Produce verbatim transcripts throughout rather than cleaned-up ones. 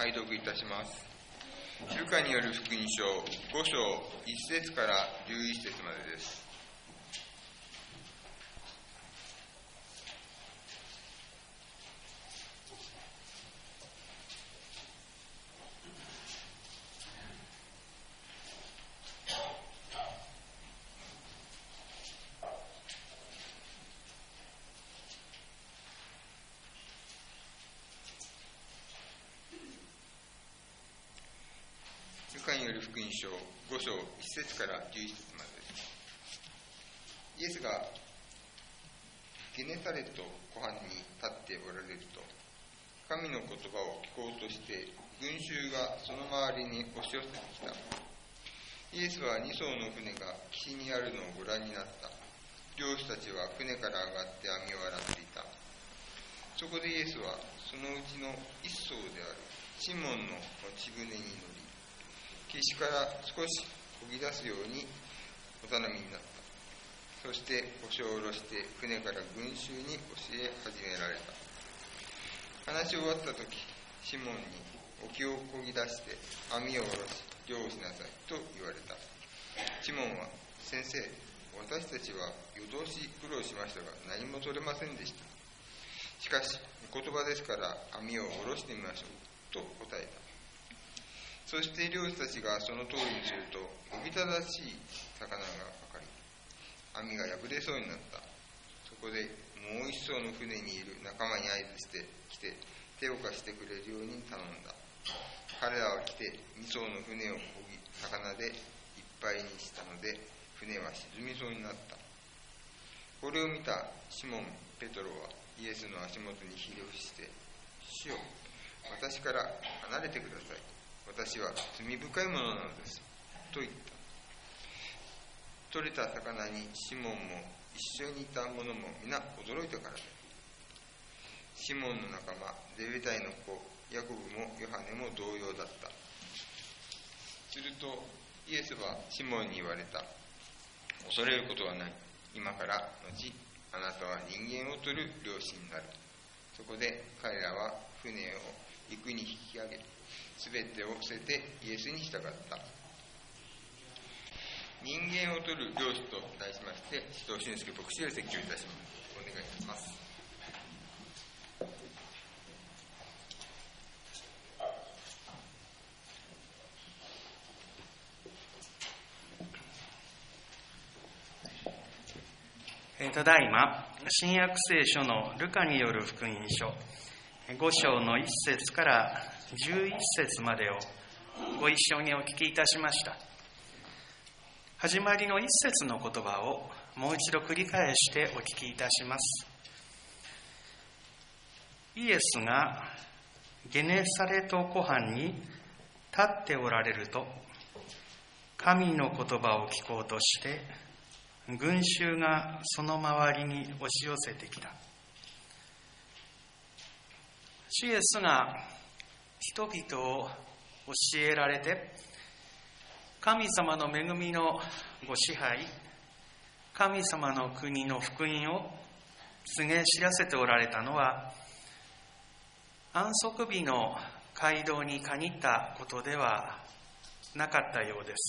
拝読いたします。ルカによる福音書ご章いち節からじゅういち節までです。ルカによる福音書ご章いち節からじゅういち節までです。イエスがゲネサレト湖畔に立っておられると、神の言葉を聞こうとして群衆がその周りに押し寄せてきた。イエスは二艘の船が岸にあるのをご覧になった。漁師たちは船から上がって網を洗っていた。そこでイエスはそのうちの一艘であるシモンの持ち船に乗り、岸から少し漕ぎ出すようにお頼みになった。そして腰を下ろして船から群衆に教え始められた。話し終わった時、シモンに沖を漕ぎ出して網を下ろし漁をしなさいと言われた。シモンは、先生、私たちは夜通し苦労しましたが何も取れませんでした。しかしお言葉ですから網を下ろしてみましょうと答えた。そして漁師たちがその通りにすると、おびただしい魚がかかり、網が破れそうになった。そこでもう一艘の船にいる仲間に合図して来て、手を貸してくれるように頼んだ。彼らは来て二艘の船を漕ぎ、魚でいっぱいにしたので、船は沈みそうになった。これを見たシモン・ペトロはイエスの足元にひれ伏して、主よ、私から離れてください。私は罪深いものなのです。と言った。取れた魚にシモンも一緒にいた者も皆驚いたからだ。シモンの仲間、ゼベダイの子、ヤコブもヨハネも同様だった。するとイエスはシモンに言われた。恐れることはない。今から後、あなたは人間を取る漁師になる。そこで彼らは船を陸に引き上げ、すべてを捨ててイエスに従った。人間を取る漁師と題しまして、使徒俊介牧師より説教いたします。お願いいたします。 ただいま新約聖書のルカによる福音書ご章のいち節からじゅういち節までをご一緒にお聞きいたしました。始まりの一節の言葉をもう一度繰り返してお聞きいたします。イエスがゲネサレト湖畔に立っておられると、神の言葉を聞こうとして群衆がその周りに押し寄せてきた。主イエスが人々を教えられて、神様の恵みのご支配、神様の国の福音を告げ知らせておられたのは、安息日の街道に限ったことではなかったようです。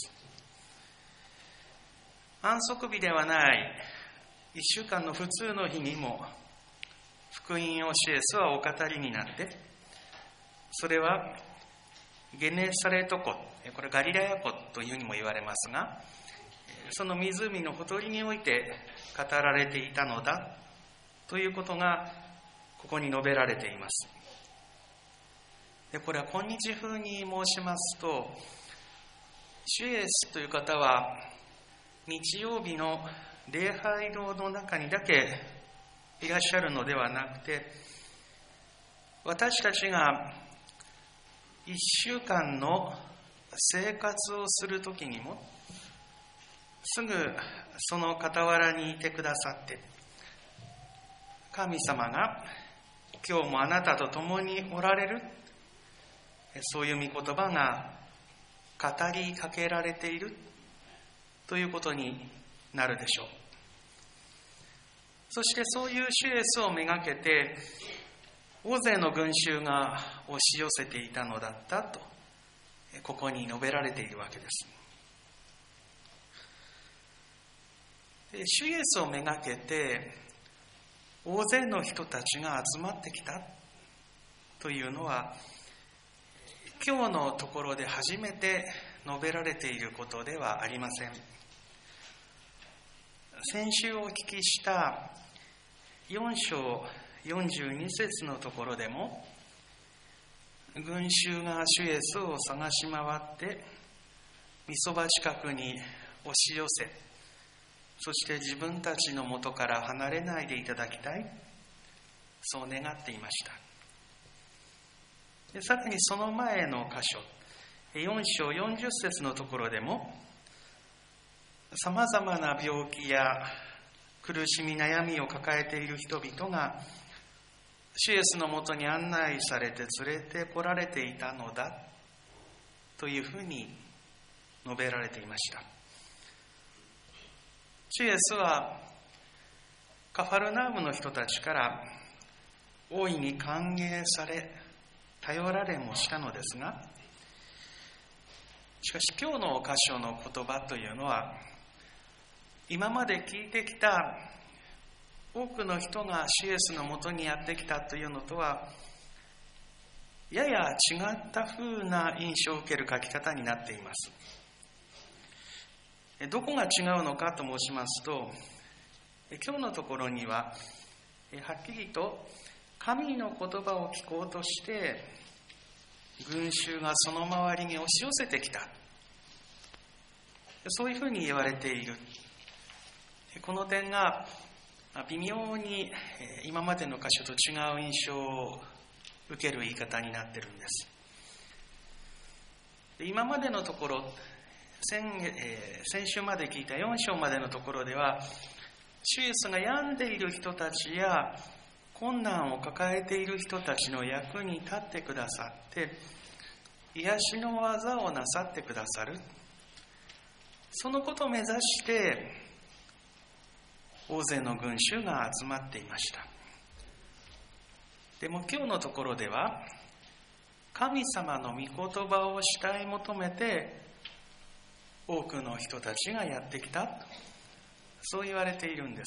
安息日ではない一週間の普通の日にも福音を主イエスはお語りになって、それはゲネサレト湖、これガリラヤ湖というふうにも言われますが、その湖のほとりにおいて語られていたのだということがここに述べられています。でこれは今日風に申しますと、主イエスという方は日曜日の礼拝堂の中にだけいらっしゃるのではなくて、私たちが一週間の生活をするときにもすぐその傍らにいてくださって、神様が今日もあなたと共におられる、そういう御言葉が語りかけられているということになるでしょう。そしてそういう主イエスをめがけて、 大勢の群衆が押し寄せていたのだったと、ここに述べられているわけです。主イエスをめがけて大勢の人たちが集まってきたというのは、今日のところで初めて述べられていることではありません。先週お聞きしたよん章よんじゅうに節のところでも、群衆が主イエスを探し回って御そば近くに押し寄せ、そして自分たちのもとから離れないでいただきたい、そう願っていました。でさらにその前の箇所よん章よんじゅう節のところでも、さまざまな病気や苦しみ悩みを抱えている人々が主イエスのもとに案内されて連れてこられていたのだというふうに述べられていました。主イエスはカファルナウムの人たちから大いに歓迎され頼られもしたのですが、しかし今日の箇所の言葉というのは、今まで聞いてきた多くの人が主イエスのもとにやってきたというのとはやや違った風な印象を受ける書き方になっています。どこが違うのかと申しますと、今日のところにははっきりと神の言葉を聞こうとして群衆がその周りに押し寄せてきた、そういうふうに言われている。この点が微妙に今までの箇所と違う印象を受ける言い方になっているんです。今までのところ、先、えー、先週まで聞いたよん章までのところでは、主イエスが病んでいる人たちや困難を抱えている人たちの役に立ってくださって癒しの技をなさってくださる、そのことを目指して大勢の群衆が集まっていました。でも今日のところでは、神様の御言葉を慕い求めて多くの人たちがやってきた、そう言われているんです。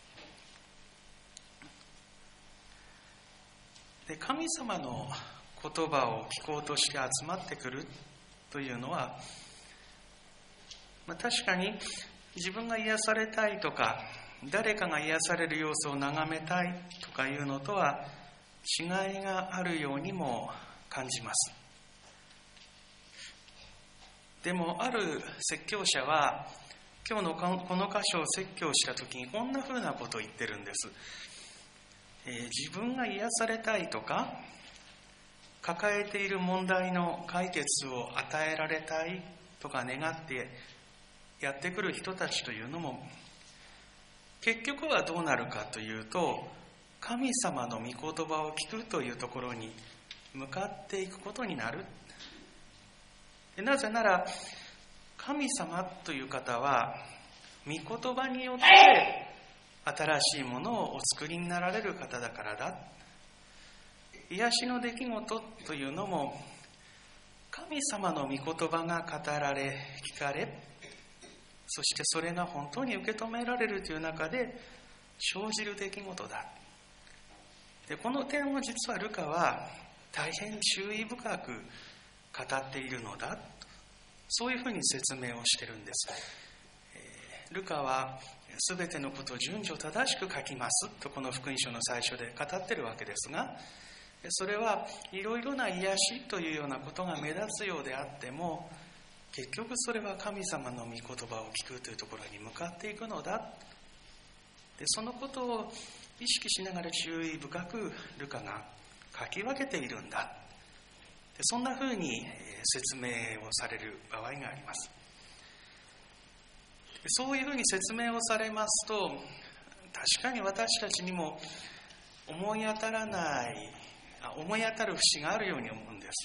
で、神様の言葉を聞こうとして集まってくるというのは、まあ、確かに自分が癒されたいとか、誰かが癒される様子を眺めたいとかいうのとは違いがあるようにも感じます。でもある説教者は今日のこの箇所を説教したときにこんなふうなことを言ってるんです。えー、自分が癒されたいとか、抱えている問題の解決を与えられたいとか願ってやってくる人たちというのも、結局はどうなるかというと、神様の御言葉を聞くというところに向かっていくことになる。なぜなら、神様という方は御言葉によって新しいものをお作りになられる方だからだ。癒しの出来事というのも神様の御言葉が語られ聞かれ、そしてそれが本当に受け止められるという中で生じる出来事だ。で、この点を実はルカは大変注意深く語っているのだ、そういうふうに説明をしているんです。えー、ルカはすべてのことを順序正しく書きますとこの福音書の最初で語っているわけですが、それはいろいろな癒しというようなことが目立つようであっても、結局それは神様の御言葉を聞くというところに向かっていくのだ。で、そのことを意識しながら注意深くルカが書き分けているんだ。で、そんなふうに説明をされる場合があります。で、そういうふうに説明をされますと、確かに私たちにも思い当たらない思い当たる節があるように思うんです。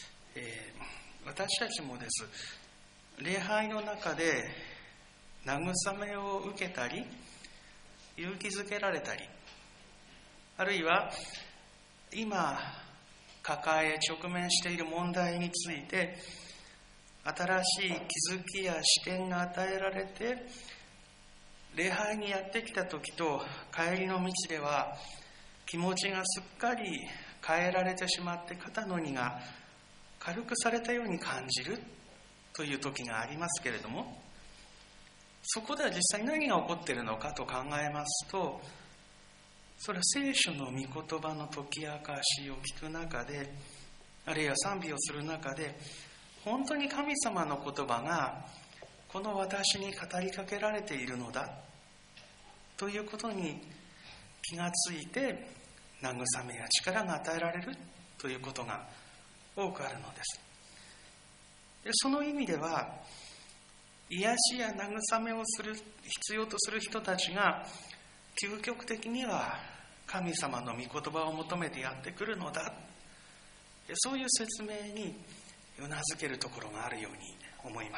えー私たちもです、礼拝の中で慰めを受けたり、勇気づけられたり、あるいは今抱え直面している問題について新しい気づきや視点が与えられて、礼拝にやってきた時と帰りの道では気持ちがすっかり変えられてしまって、肩の荷が軽くされたように感じるという時がありますけれども、そこでは実際何が起こっているのかと考えますと、それは聖書の御言葉の解き明かしを聞く中で、あるいは賛美をする中で、本当に神様の言葉がこの私に語りかけられているのだということに気がついて、慰めや力が与えられるということが多くあるのです。でその意味では、癒しや慰めをする必要とする人たちが究極的には神様の御言葉を求めてやってくるのだ、そういう説明にうなずけるところがあるように思います。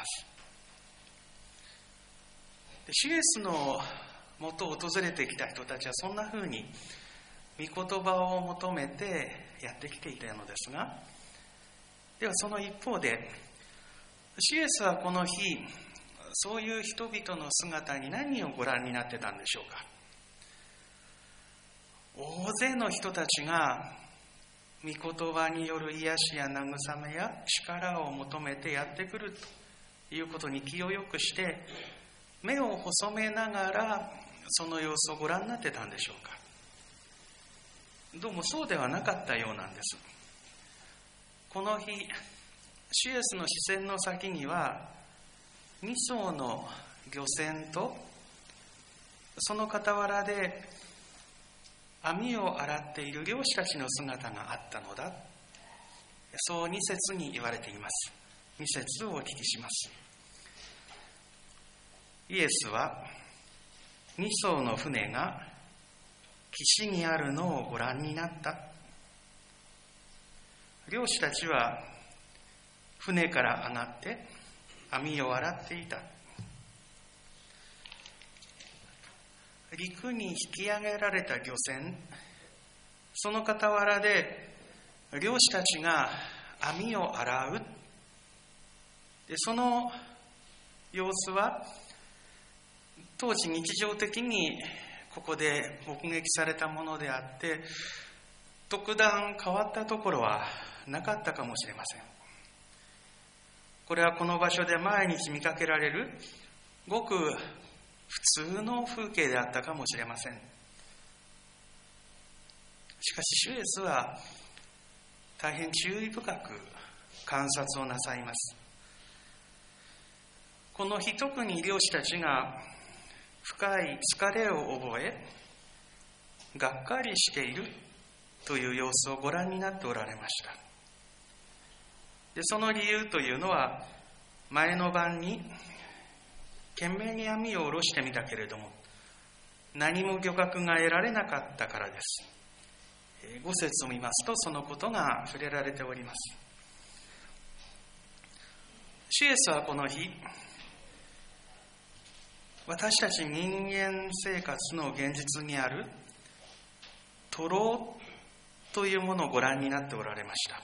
主イエスのもとを訪れてきた人たちはそんなふうに御言葉を求めてやってきていたのですが、ではその一方で、主イエスはこの日、そういう人々の姿に何をご覧になってたんでしょうか。大勢の人たちが御言葉による癒しや慰めや力を求めてやってくるということに気をよくして、目を細めながらその様子をご覧になってたんでしょうか。どうもそうではなかったようなんです。この日、主イエスの視線の先にはに艘の漁船と、その傍らで網を洗っている漁師たちの姿があったのだ、そうに節に言われています。に節をお聞きします。イエスはに艘の船が岸にあるのをご覧になった。漁師たちは船から上がって網を洗っていた。陸に引き上げられた漁船、その傍らで漁師たちが網を洗う。でその様子は当時日常的にここで目撃されたものであって、特段変わったところはなかったかもしれません。これはこの場所で毎日見かけられるごく普通の風景であったかもしれません。しかし主イエスは大変注意深く観察をなさいます。この日、特に漁師たちが深い疲れを覚え、がっかりしているという様子をご覧になっておられました。でその理由というのは、前の晩に懸命に網を下ろしてみたけれども何も漁獲が得られなかったからです。ご節を見ますとそのことが触れられております。主イエスはこの日、私たち人間生活の現実にある徒労というものをご覧になっておられました。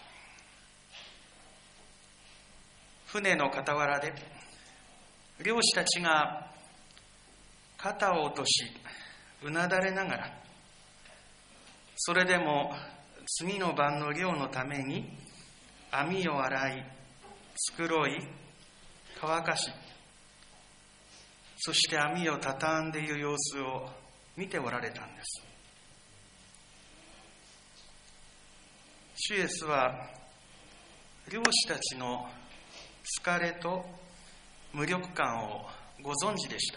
船の傍らで漁師たちが肩を落としうなだれながら、それでも次の晩の漁のために網を洗い、繕い、乾かし、そして網を畳んでいる様子を見ておられたんです。主イエスは漁師たちの疲れと無力感をご存知でした。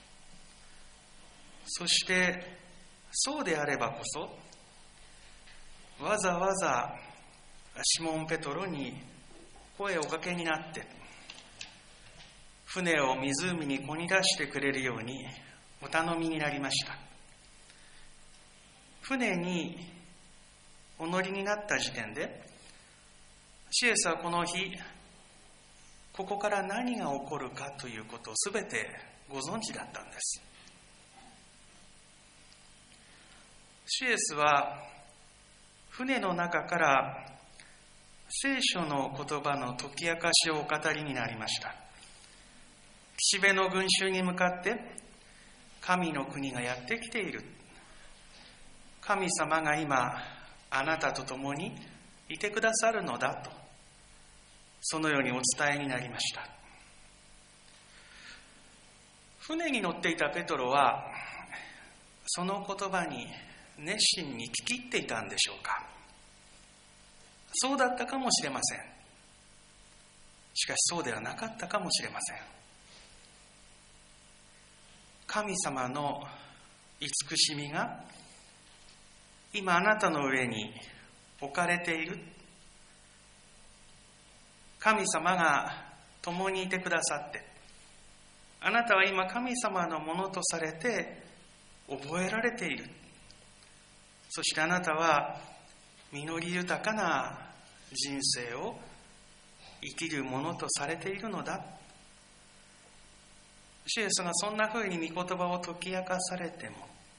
そしてそうであればこそ、わざわざシモン・ペトロに声をおかけになって船を湖にこぎ出してくれるようにお頼みになりました。船にお乗りになった時点で、主イエスはこの日、ここから何が起こるかということをすべてご存知だったんです。主イエスは船の中から聖書の言葉の解き明かしをお語りになりました。岸辺の群衆に向かって、神の国がやってきている。神様が今、あなたと共にいてくださるのだと、そのようにお伝えになりました。船に乗っていたペトロは、その言葉に熱心に聞き入っていたんでしょうか。そうだったかもしれません。しかしそうではなかったかもしれません。神様の慈しみが今あなたの上に置かれている。神様が共にいてくださって、あなたは今神様のものとされて覚えられている。そしてあなたは実り豊かな人生を生きるものとされているのだ。主イエスがそんなふうに御言葉を解き明かされても、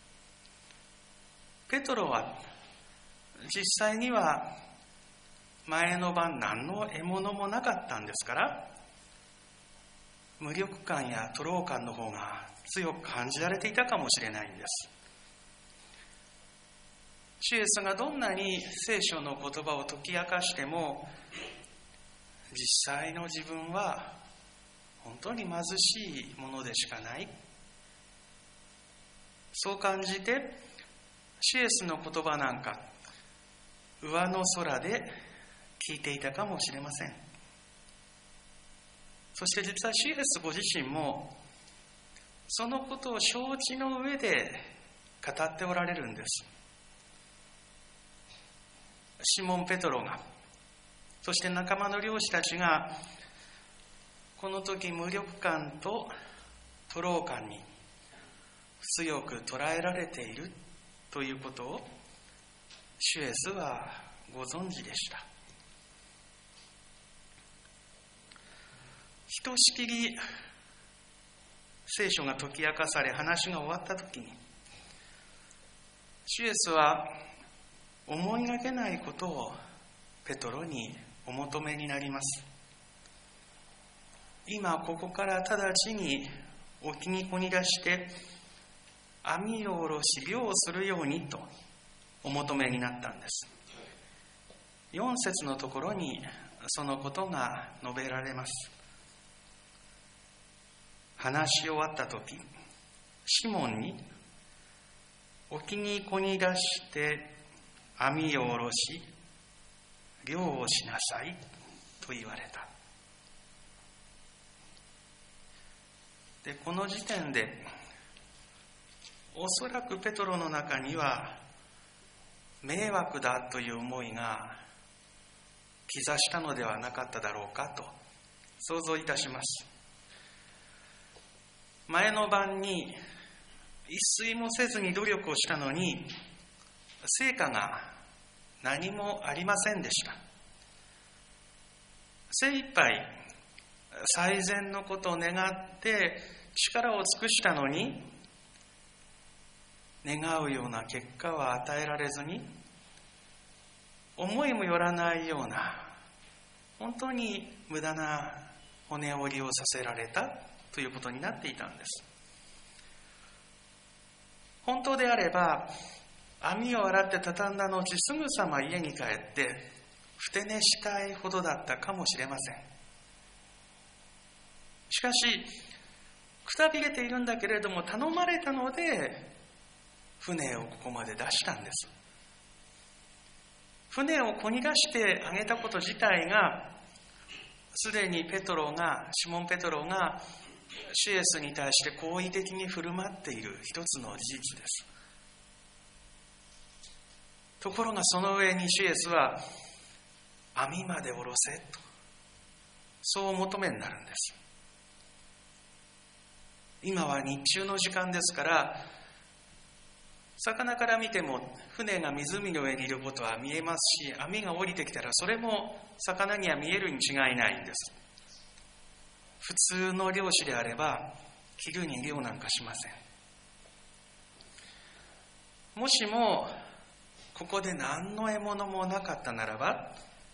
ペトロは実際には前の晩何の獲物もなかったんですから、無力感や徒労感の方が強く感じられていたかもしれないんです。主イエスがどんなに聖書の言葉を解き明かしても、実際の自分は本当に貧しいものでしかない。そう感じて、主イエスの言葉なんか上の空で聞いていたかもしれません。そして実は主イエスご自身もそのことを承知の上で語っておられるんです。シモン・ペトロが、そして仲間の漁師たちがこの時無力感と徒労感に強く捉えられているということを主イエスはご存知でした。ひとしきり聖書が解き明かされ話が終わったときに、主イエスは思いがけないことをペトロにお求めになります。今ここから直ちに沖にこぎ出して網を下ろし漁をするようにとお求めになったんです。よん節のところにそのことが述べられます。話し終わったとき、シモンに沖にこぎ出して網を下ろし漁をしなさいと言われた。で、この時点でおそらくペトロの中には迷惑だという思いが兆したのではなかっただろうかと想像いたします。前の晩に一睡もせずに努力をしたのに成果が何もありませんでした。精一杯最善のことを願って力を尽くしたのに、願うような結果は与えられずに、思いもよらないような本当に無駄な骨折りをさせられたということになっていたんです。本当であれば網を洗って畳んだ後すぐさま家に帰ってふて寝したいほどだったかもしれません。しかしくたびれているんだけれども頼まれたので船をここまで出したんです。船をこぎ出してあげたこと自体がすでにペトロがシモン・ペトロが主イエスに対して好意的に振る舞っている一つの事実です。ところがその上に主イエスは網まで下ろせとそうお求めになるんです。今は日中の時間ですから、魚から見ても船が湖の上にいることは見えますし、網が降りてきたらそれも魚には見えるに違いないんです。普通の漁師であれば昼に漁なんかしません。もしもここで何の獲物もなかったならば、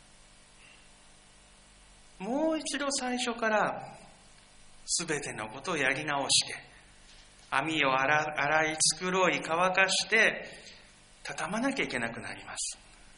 もう一度最初からすべてのことをやり直して、網を洗い繕い乾かして畳まなきゃいけなくなります。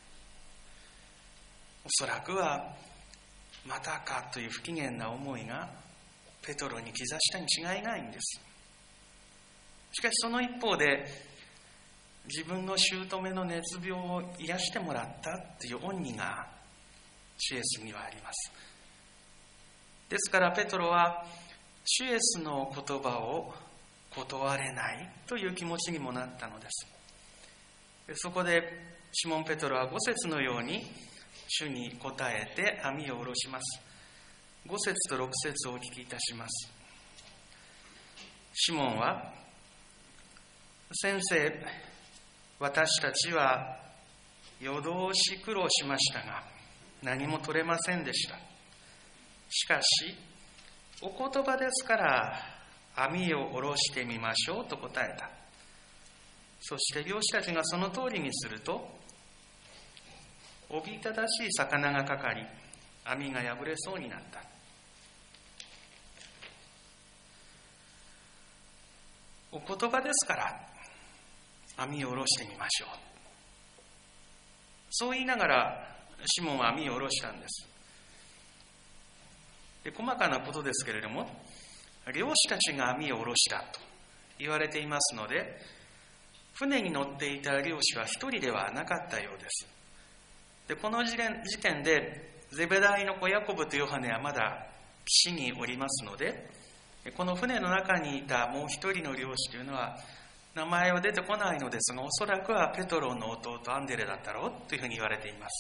おそらくはまたかという不機嫌な思いがペトロに刻したに違いないんです。しかしその一方で、自分の姑の熱病を癒してもらったという恩義が主イエスにはあります。ですからペトロは主イエスの言葉を断れないという気持ちにもなったのです。そこでシモン・ペトロはご節のように主に答えて網を下ろします。ご節とろく節をお聞きいたします。シモンは、先生、私たちは夜通し苦労しましたが何も取れませんでした。しかしお言葉ですから網を下ろしてみましょうと答えた。そして漁師たちがその通りにすると、おびただしい魚がかかり網が破れそうになった。お言葉ですから網を下ろしてみましょう。そう言いながらシモンは網を下ろしたんです。で、細かなことですけれども、漁師たちが網を下ろしたと言われていますので、船に乗っていた漁師は一人ではなかったようです。で、この時点時点でゼベダイの子ヤコブとヨハネはまだ岸におりますので、この船の中にいたもう一人の漁師というのは名前は出てこないのですが、おそらくはペトロの弟アンデレだったろうというふうに言われています。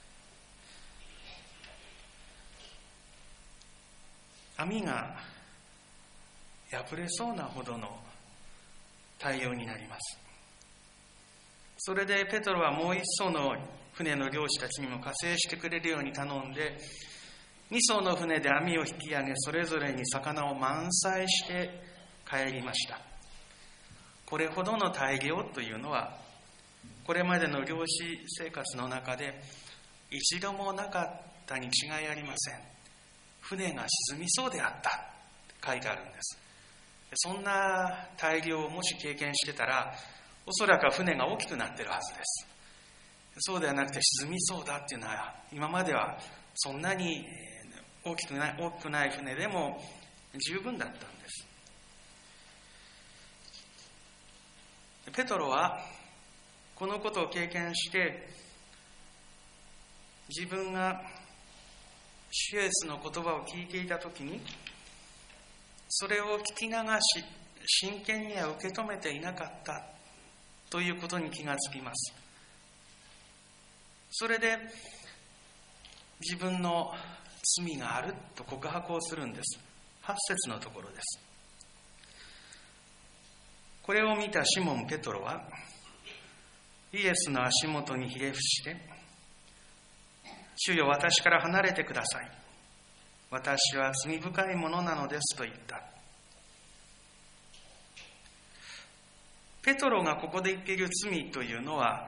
網が破れそうなほどの対応になります。それでペトロはもう一艘の船の漁師たちにも加勢してくれるように頼んで、二艘の船で網を引き上げ、それぞれに魚を満載して帰りました。これほどの大漁というのは、これまでの漁師生活の中で一度もなかったに違いありません。船が沈みそうであったと書いてあるんです。そんな大漁をもし経験してたら、おそらくは船が大きくなっているはずです。そうではなくて沈みそうだっていうのは、今まではそんなに大きくない、大きくない船でも十分だったんです。ペトロはこのことを経験して、自分が主イエスの言葉を聞いていたときに、それを聞き流し、真剣には受け止めていなかったということに気がつきます。それで自分の罪があると告白をするんです。はち節のところです。これを見たシモン・ペトロはイエスの足元にひれ伏して、主よ、私から離れてください。私は罪深いものなのですと言った。ペトロがここで言っている罪というのは、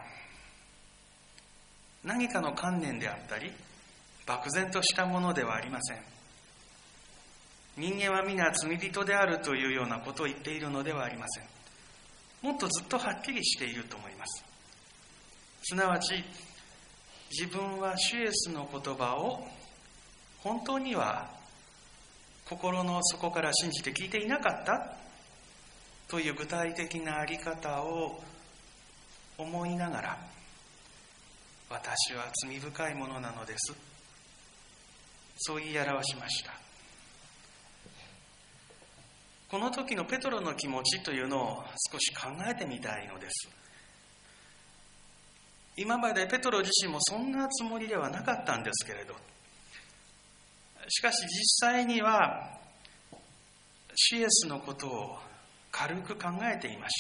何かの観念であったり、漠然としたものではありません。人間は皆罪人であるというようなことを言っているのではありません。もっとずっとはっきりしていると思います。すなわち、自分は主イエスの言葉を本当には心の底から信じて聞いていなかったという具体的なあり方を思いながら、私は罪深いものなのです、そう言い表しました。この時のペトロの気持ちというのを少し考えてみたいのです。今までペトロ自身もそんなつもりではなかったんですけれど、しかし実際には主イエスのことを軽く考えていました。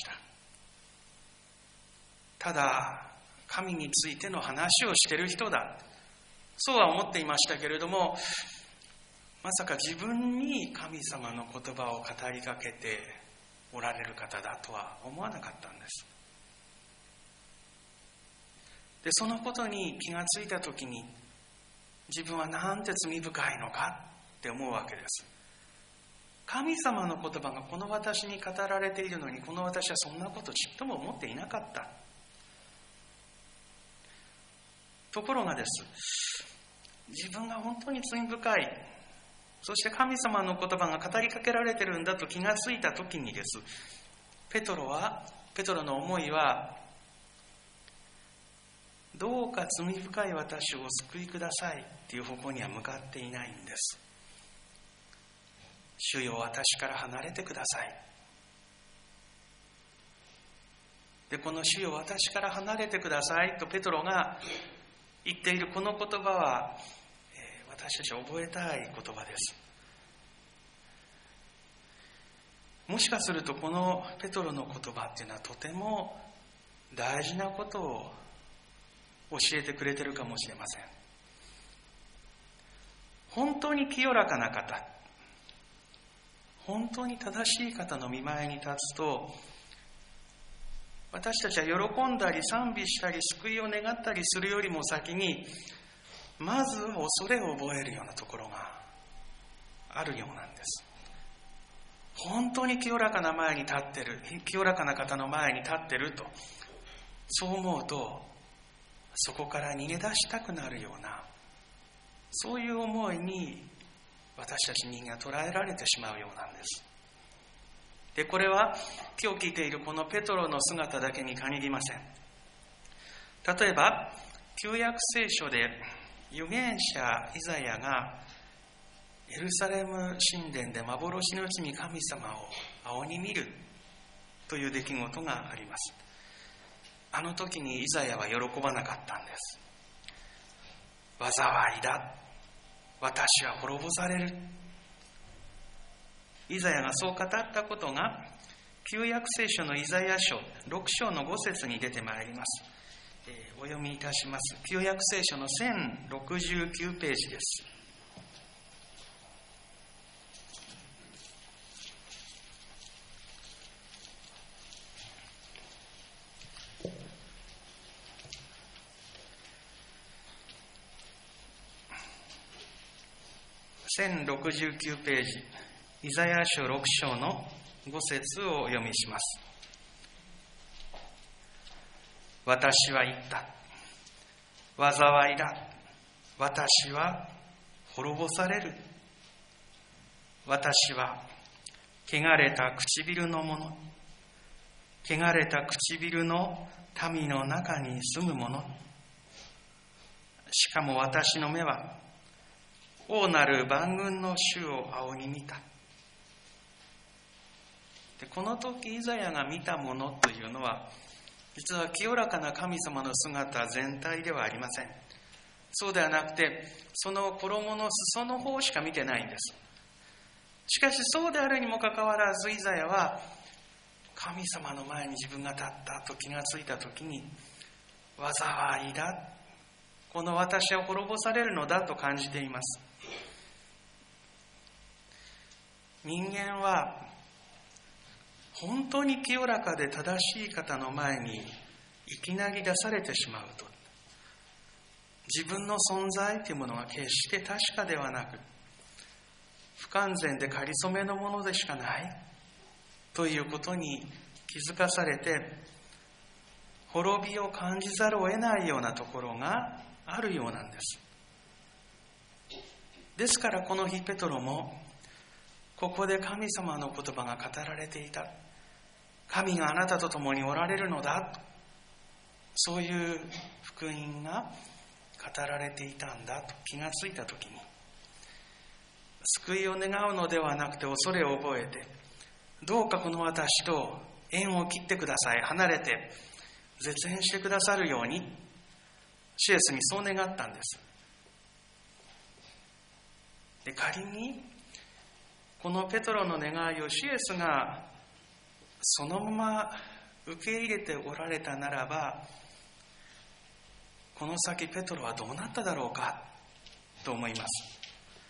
ただ神についての話をしている人だ、そうは思っていましたけれども、まさか自分に神様の言葉を語りかけておられる方だとは思わなかったんです。 で、そのことに気がついたときに、自分はなんて罪深いのかって思うわけです。神様の言葉がこの私に語られているのに、この私はそんなことちっとも思っていなかった。ところがです、自分が本当に罪深い、そして神様の言葉が語りかけられてるんだと気がついたときにです、ペトロは、ペトロの思いは、どうか罪深い私をお救いくださいっていう方向には向かっていないんです。主よ、私から離れてください。で、この主よ、私から離れてくださいとペトロが言っているこの言葉は、えー、私たち覚えたい言葉です。もしかするとこのペトロの言葉っていうのはとても大事なことを教えてくれてるかもしれません。本当に清らかな方、本当に正しい方の御前に立つと、私たちは喜んだり賛美したり救いを願ったりするよりも先に、まずは恐れを覚えるようなところがあるようなんです。本当に清らかな前に立ってる、清らかな方の前に立ってると、そう思うと、そこから逃げ出したくなるような、そういう思いに私たち人間が捉えられてしまうようなんです。で、これは今日聞いているこのペトロの姿だけに限りません。例えば、旧約聖書で預言者イザヤがエルサレム神殿で幻のうちに神様を仰ぎ見るという出来事があります。あの時にイザヤは喜ばなかったんです。災いだ。私は滅ぼされる。イザヤがそう語ったことが旧約聖書のイザヤ書ろく章のご節に出てまいります。えー、お読みいたします。旧約聖書のせんろくじゅうきゅうページです。せんろくじゅうきゅうページ、イザヤ書ろく章のご節をお読みします。私は言った。災いだ。私は滅ぼされる。私は汚れた唇の者、汚れた唇の民の中に住む者。しかも私の目は王なる万軍の主を仰ぎ見た。で、この時イザヤが見たものというのは、実は清らかな神様の姿全体ではありません。そうではなくて、その衣の裾の方しか見てないんです。しかしそうであるにもかかわらず、イザヤは神様の前に自分が立ったと気がついたときに、災いだ。この私は滅ぼされるのだと感じています。人間は本当に清らかで正しい方の前にいきなり出されてしまうと、自分の存在というものは決して確かではなく、不完全でかりそめのものでしかないということに気づかされて、滅びを感じざるを得ないようなところがあるようなんです。ですからこの日ペトロもここで神様の言葉が語られていた。神があなたと共におられるのだ。そういう福音が語られていたんだと気がついたときに、救いを願うのではなくて恐れを覚えて、どうかこの私と縁を切ってください。離れて絶縁してくださるように、シエスにそう願ったんです。で、仮にこのペトロの願いをシエスがそのまま受け入れておられたならば、この先ペトロはどうなっただろうかと思います。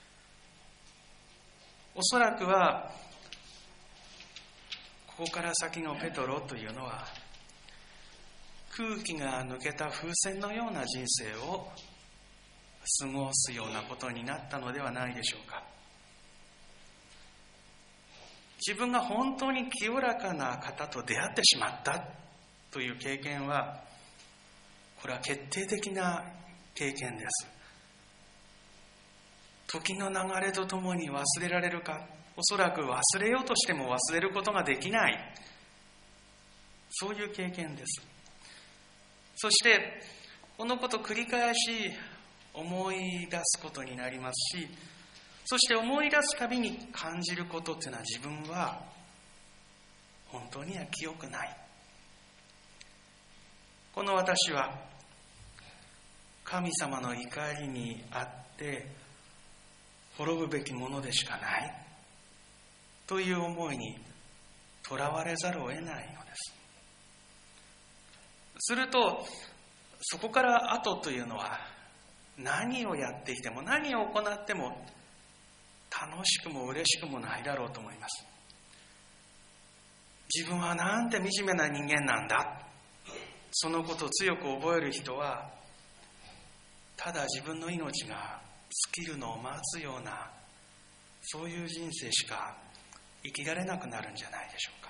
おそらくはここから先のペトロというのは空気が抜けた風船のような人生を過ごすようなことになったのではないでしょうか。自分が本当に清らかな方と出会ってしまったという経験は、これは決定的な経験です。時の流れとともに忘れられるか、おそらく忘れようとしても忘れることができない、そういう経験です。そしてこのことを繰り返し思い出すことになりますし、そして思い出すたびに感じることっていうのは、自分は本当には清くない。この私は神様の怒りにあって滅ぶべきものでしかないという思いにとらわれざるを得ないのです。するとそこから後というのは、何をやっていても何を行っても楽しくも嬉しくもないだろうと思います。自分はなんて惨めな人間なんだ、そのことを強く覚える人は、ただ自分の命が尽きるのを待つような、そういう人生しか生きられなくなるんじゃないでしょうか。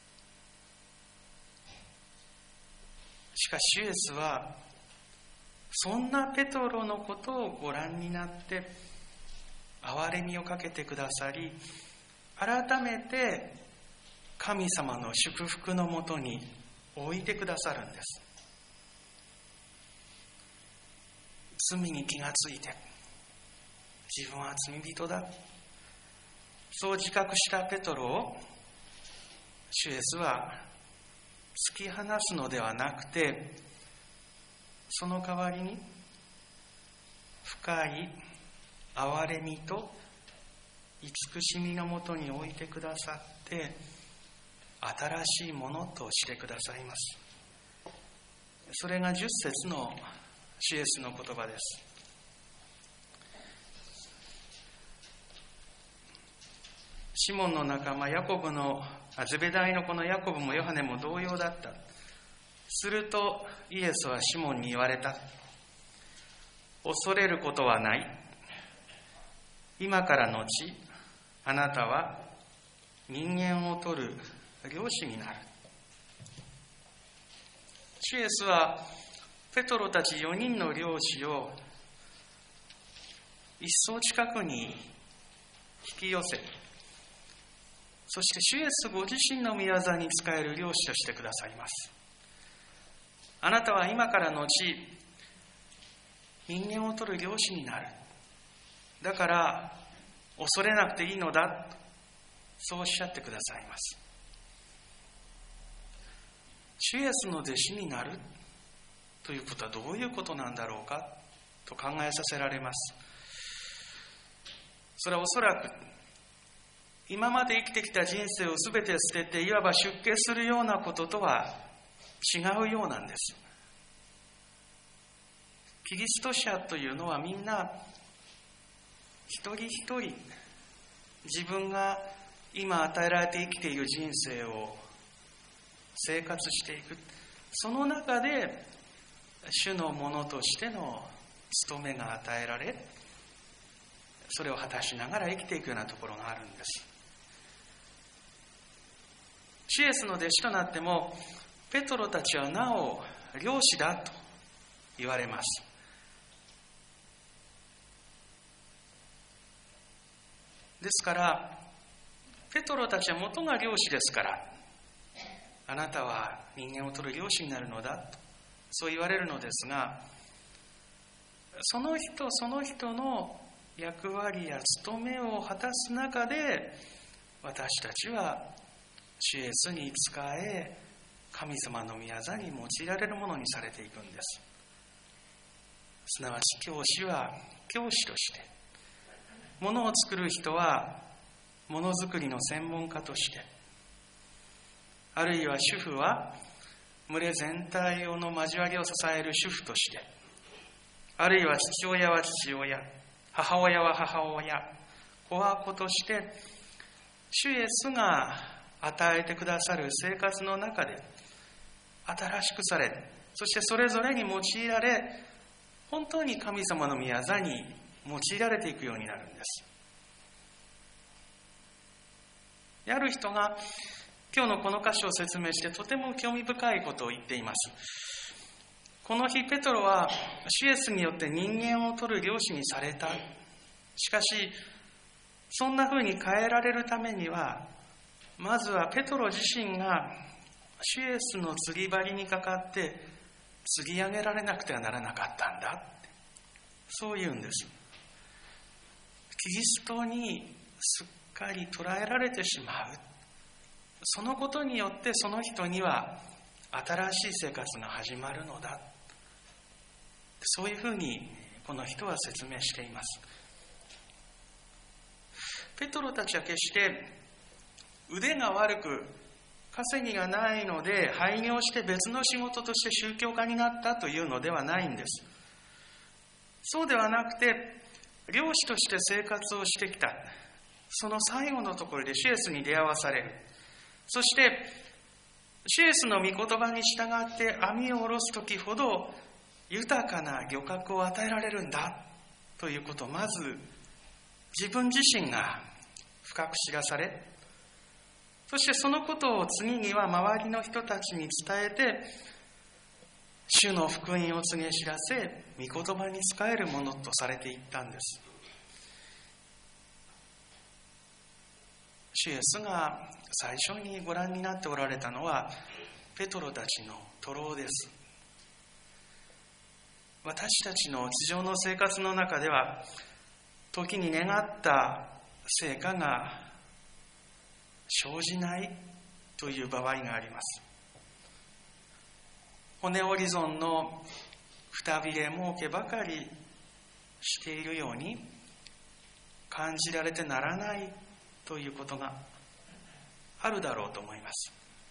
しかしイエスはそんなペトロのことをご覧になって憐れみをかけてくださり、改めて神様の祝福のもとに置いてくださるんです。罪に気がついて、自分は罪人だ、そう自覚したペトロを主イエスは突き放すのではなくて、その代わりに深い憐れみと慈しみのもとに置いてくださって、新しいものとしてくださいます。それがじゅっ節の主イエスの言葉です。シモンの仲間ヤコブのゼベダイの子のヤコブもヨハネも同様だった。するとイエスはシモンに言われた。恐れることはない。今からのち、あなたは人間を取る漁師になる。主イエスはペトロたちよにんの漁師を一層近くに引き寄せ、そして主イエスご自身の御業に仕える漁師としてくださいます。あなたは今からのち、人間を取る漁師になる。だから恐れなくていいのだ、そうおっしゃってくださいます。主イエスの弟子になるということはどういうことなんだろうかと考えさせられます。それはおそらく今まで生きてきた人生をすべて捨てて、いわば出家するようなこととは違うようなんです。キリスト者というのはみんな一人一人自分が今与えられて生きている人生を生活していく。その中で主のものとしての務めが与えられ、それを果たしながら生きていくようなところがあるんです。主イエスの弟子となってもペトロたちはなお漁師だと言われます。ですからペトロたちは元が漁師ですから、あなたは人間を取る漁師になるのだとそう言われるのですが、その人その人の役割や務めを果たす中で、私たちは主イエスに仕え、神様の御業に用いられるものにされていくんです。すなわち教師は教師として、ものを作る人はものづくりの専門家として、あるいは主婦は群れ全体の交わりを支える主婦として、あるいは父親は父親、母親は母親、子は子として、主イエスが与えてくださる生活の中で新しくされ、 そしてそれぞれに用いられ、本当に神様の御業に用いられていくようになるんです。ある人が今日のこの箇所を説明してとても興味深いことを言っています。この日ペトロは主イエスによって人間を取る漁師にされた。しかしそんな風に変えられるためには、まずはペトロ自身が主イエスの釣り針にかかって釣り上げられなくてはならなかったんだ。そう言うんです。キリストにすっかり捉えられてしまう。そのことによってその人には新しい生活が始まるのだ。そういうふうにこの人は説明しています。ペトロたちは決して腕が悪く稼ぎがないので廃業して別の仕事として宗教家になったというのではないんです。そうではなくて、漁師として生活をしてきた。その最後のところで主イエスに出会わされる。そして主イエスの御言葉に従って網を下ろすときほど豊かな漁獲を与えられるんだということをまず自分自身が深く知らされ、そしてそのことを次には周りの人たちに伝えて、主の福音を告げ知らせ、御言葉に仕えるものとされていったんです。主イエスが最初にご覧になっておられたのはペトロたちの徒労です。私たちの地上の生活の中では、時に願った成果が生じないという場合があります。骨折り損のくたびれ儲けばかりしているように感じられてならないということがあるだろうと思います。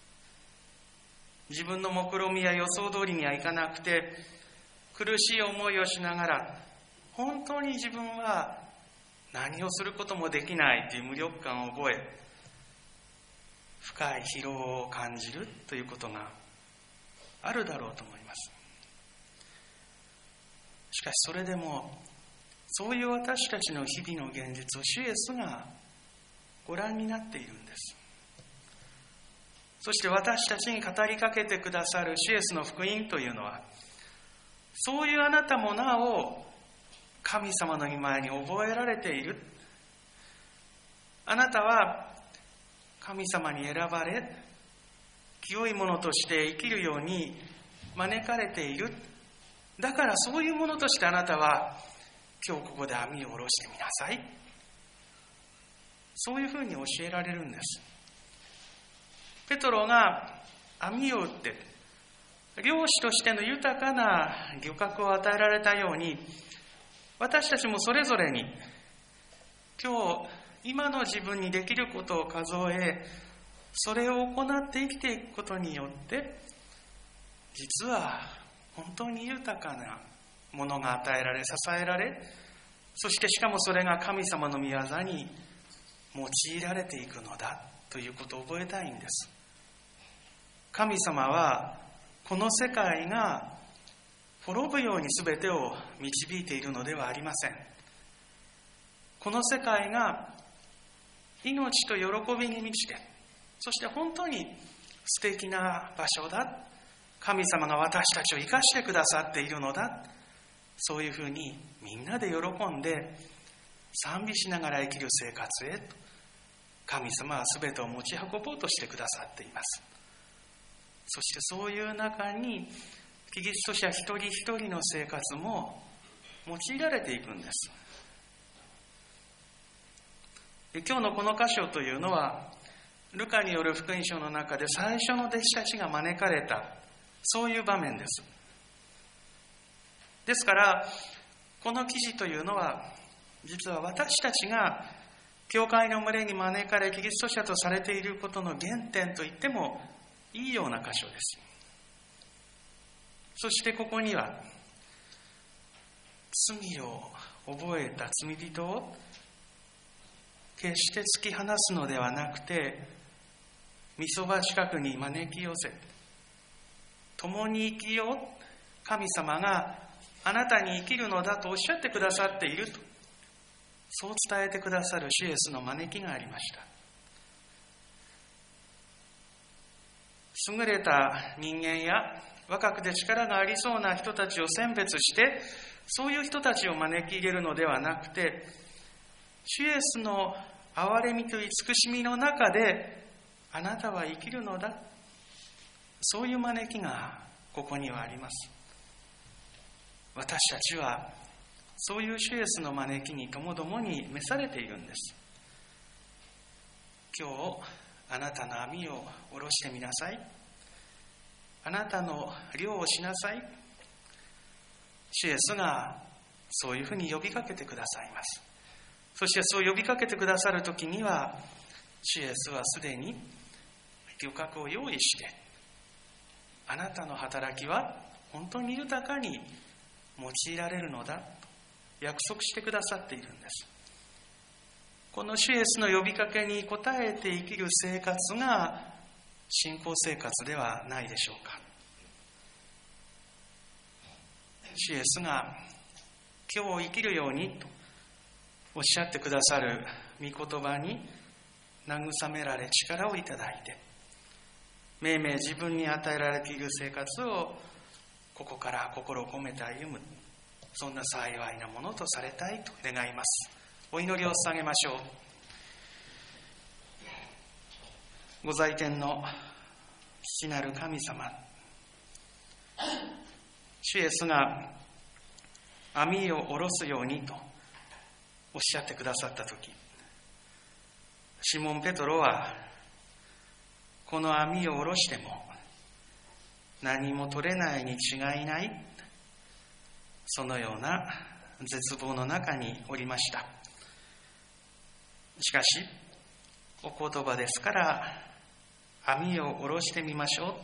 自分の目論見や予想通りにはいかなくて苦しい思いをしながら、本当に自分は何をすることもできないという無力感を覚え、深い疲労を感じるということがあるだろうと思います。しかしそれでも、そういう私たちの日々の現実を主イエスがご覧になっているんです。そして私たちに語りかけてくださる主イエスの福音というのは、そういうあなたもなお神様の御前に覚えられている。あなたは神様に選ばれ、清いものとして生きるように招かれている。だからそういうものとしてあなたは今日ここで網を下ろしてみなさい。そういうふうに教えられるんです。ペトロが網を打って漁師としての豊かな漁獲を与えられたように、私たちもそれぞれに今日今の自分にできることを数え、それを行って生きていくことによって、実は本当に豊かなものが与えられ、支えられ、そしてしかもそれが神様の御業に用いられていくのだということを覚えたいんです。神様はこの世界が滅ぶように全てを導いているのではありません。この世界が命と喜びに満ちて、そして本当に素敵な場所だ。神様が私たちを生かしてくださっているのだ。そういうふうにみんなで喜んで賛美しながら生きる生活へ、神様は全てを持ち運ぼうとしてくださっています。そしてそういう中にキリスト者一人一人の生活も用いられていくんです。今日のこの箇所というのは、ルカによる福音書の中で最初の弟子たちが招かれた、そういう場面です。ですから、この記事というのは、実は私たちが教会の群れに招かれ、キリスト者とされていることの原点と言ってもいいような箇所です。そしてここには、罪を覚えた罪人を決して突き放すのではなくて、御そば近くに招き寄せ、 共に生きよう、神様があなたに生きるのだとおっしゃってくださっていると、そう伝えてくださる主イエスの招きがありました。優れた人間や若くて力がありそうな人たちを選別して、そういう人たちを招き入れるのではなくて、主イエスの憐れみと慈しみの中であなたは生きるのだ、そういう招きがここにはあります。私たちはそういう主イエスの招きにともどもに召されているんです。今日あなたの網を下ろしてみなさい。あなたの漁をしなさい。主イエスがそういうふうに呼びかけてくださいます。そしてそう呼びかけてくださるときには、主イエスはすでに漁獲を用意して、あなたの働きは本当に豊かに用いられるのだと約束してくださっているんです。この主イエスの呼びかけに応えて生きる生活が信仰生活ではないでしょうか。主イエスが今日生きるようにとおっしゃってくださる御言葉に慰められ力をいただいて、めいめい自分に与えられている生活をここから心を込めて歩む、そんな幸いなものとされたいと願います。お祈りを捧げましょう。ご在天の父なる神様、主イエスが網を下ろすようにとおっしゃってくださったとき、シモン・ペトロはこの網を下ろしても何も取れないに違いない、そのような絶望の中におりました。しかしお言葉ですから網を下ろしてみましょう。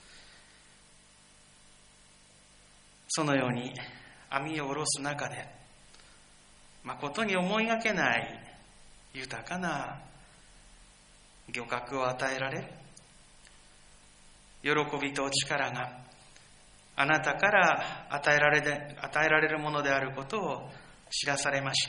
そのように網を下ろす中で、誠に思いがけない豊かな漁獲を与えられ、喜びと力があなたから与えられで、与えられるものであることを知らされました。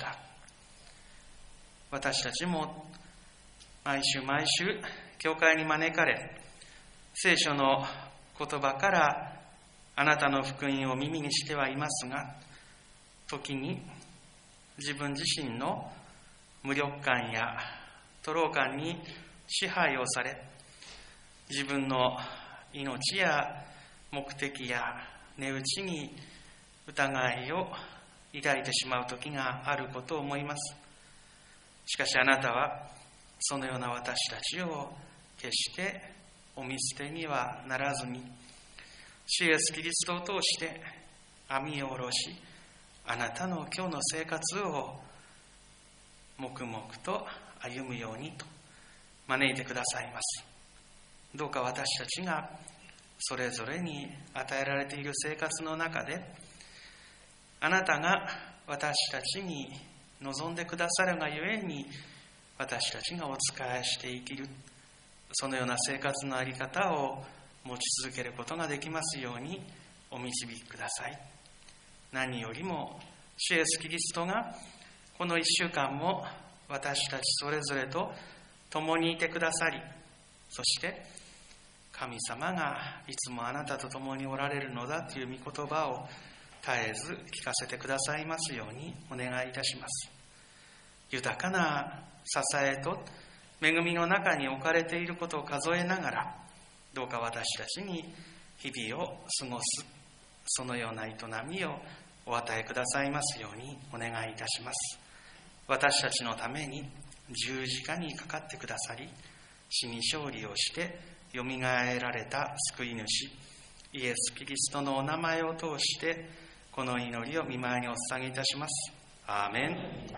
私たちも毎週毎週教会に招かれ、聖書の言葉からあなたの福音を耳にしてはいますが、時に自分自身の無力感や徒労感に支配をされ、自分の命や目的や値打ちに疑いを抱いてしまう時があることを思います。しかしあなたはそのような私たちを決してお見捨てにはならずに、主イエスキリストを通して網を下ろし、あなたの今日の生活を黙々と歩むようにと招いてくださいます。どうか私たちがそれぞれに与えられている生活の中で、あなたが私たちに望んでくださるがゆえに、私たちがお仕えして生きる、そのような生活のあり方を持ち続けることができますようにお導きください。何よりも主イエスキリストがこの一週間も私たちそれぞれと共にいてくださり、そして神様がいつもあなたと共におられるのだという御言葉を絶えず聞かせてくださいますようにお願いいたします。豊かな支えと恵みの中に置かれていることを数えながら、どうか私たちに日々を過ごす、そのような営みをお与えくださいますようにお願いいたします。私たちのために十字架にかかってくださり、死に勝利をしてよみがえられた救い主イエス・キリストのお名前を通してこの祈りを御前にお捧げいたします。アーメン。